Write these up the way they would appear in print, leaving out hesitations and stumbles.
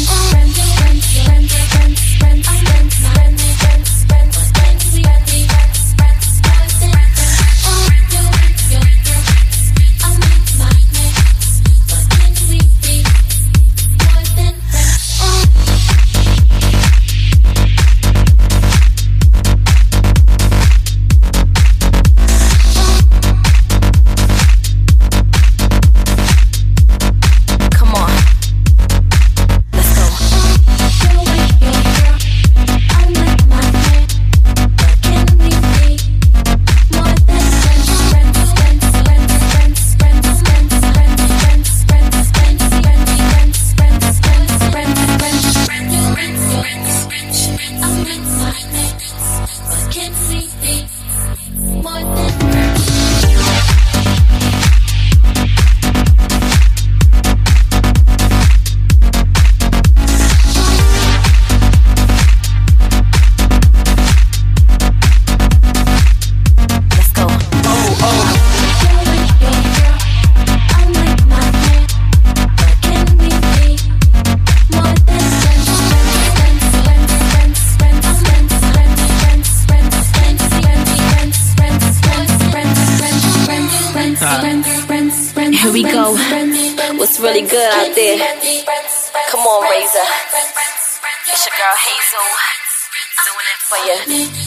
Here we go. What's really good out there? Come on, Razor. It's your girl Hazel. Doing it for you.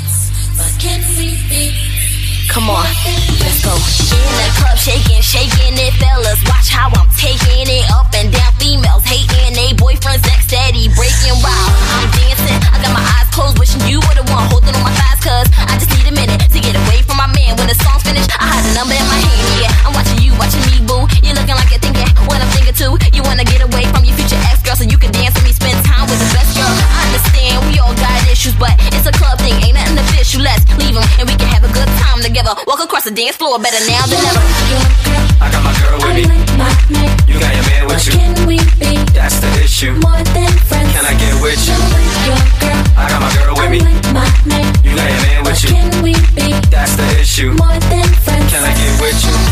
Come on, let's go. In the club, shaking it, fellas. Watch how I'm taking it up and down. Females hating they boyfriends, next steady breaking wild. I'm dancing, I got my eyes closed, wishing you would've won, holding on my thighs, cause I just need a minute to get away from my man. When the song's finished, I had the number in my hand. Yeah, I'm watching you, watching me, boo. You're looking like you're thinking what I'm thinking too. You wanna get away from your future ex-girl so you can dance with me, spend time with the best girl. I understand we all got issues, but it's a club thing, ain't nothing official. Let's leave them and we can have a good time together. Walk across the dance floor, better now than ever. I got my girl with me. You got your man with you. That's the issue. Can I get with you? I got my girl with me. You got your man with you. That's the issue. Can I get with you?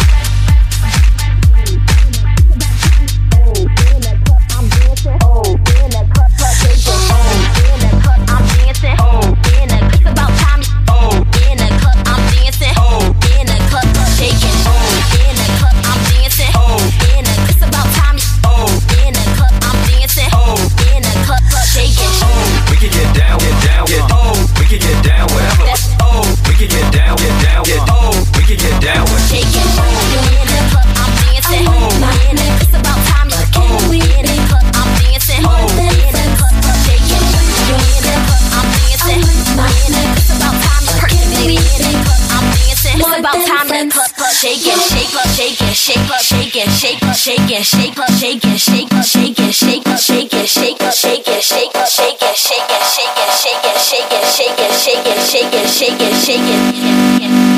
Shake it.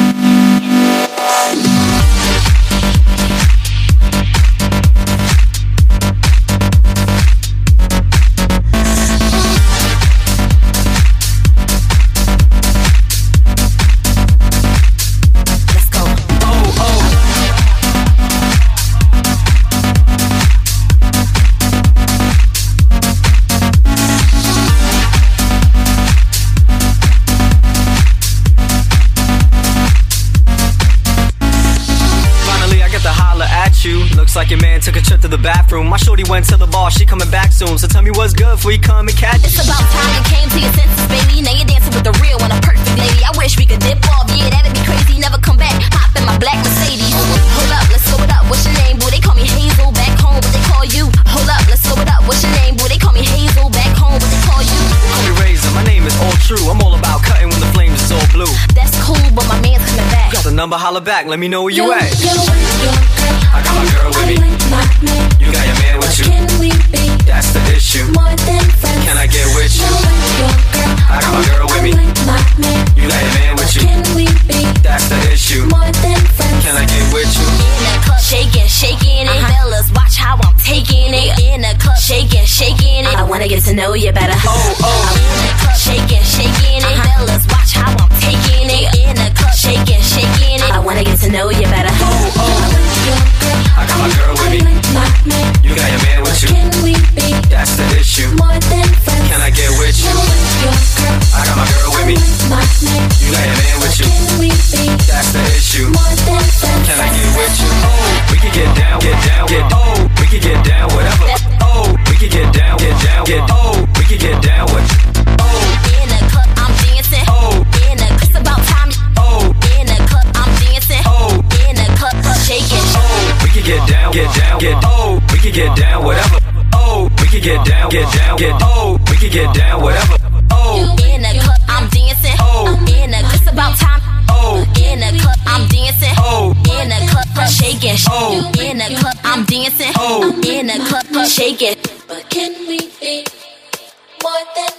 Like your man took a trip to the bathroom. My shorty went to the bar, she coming back soon. So tell me what's good before you come and catch It's about time you came to your senses, baby. Now you're dancing with the real and a perfect lady. I wish we could dip off, yeah, that'd be crazy. Never come back, hop in my black Mercedes. Hold up, let's go it up, what's your name, boo? They call me Hazel, back home, what they call you? Hold up, let's go it up, what's your name, boo? They call me Hazel, back home, what they call you? Call me Razor, my name is all true. I'm all about cutting when the flames is all blue. That's cool, but my man's coming back. Got the number, holla back, let me know where you at. I got my girl with me. You got your man with you. That's the issue. Can I get with you? I got my girl with me. You got your man with you. That's the issue. Can I get with you? In the club, shaking it, fellas. Watch how I'm taking it. In the club, shaking it. I wanna get to know you better. I'm in the club, shaking it, fellas. Watch how I'm taking it. In the club, shaking it. I wanna get to know you better. I got my girl with me. You got your man with you. That's get down, we can get down, whatever. Oh, in the club, I'm dancing. Oh, in the club, it's about time. Oh, in the club, I'm dancing. Oh, in the club, shaking. Oh, in the club, I'm dancing. Oh, in the club, shaking. But can we be more than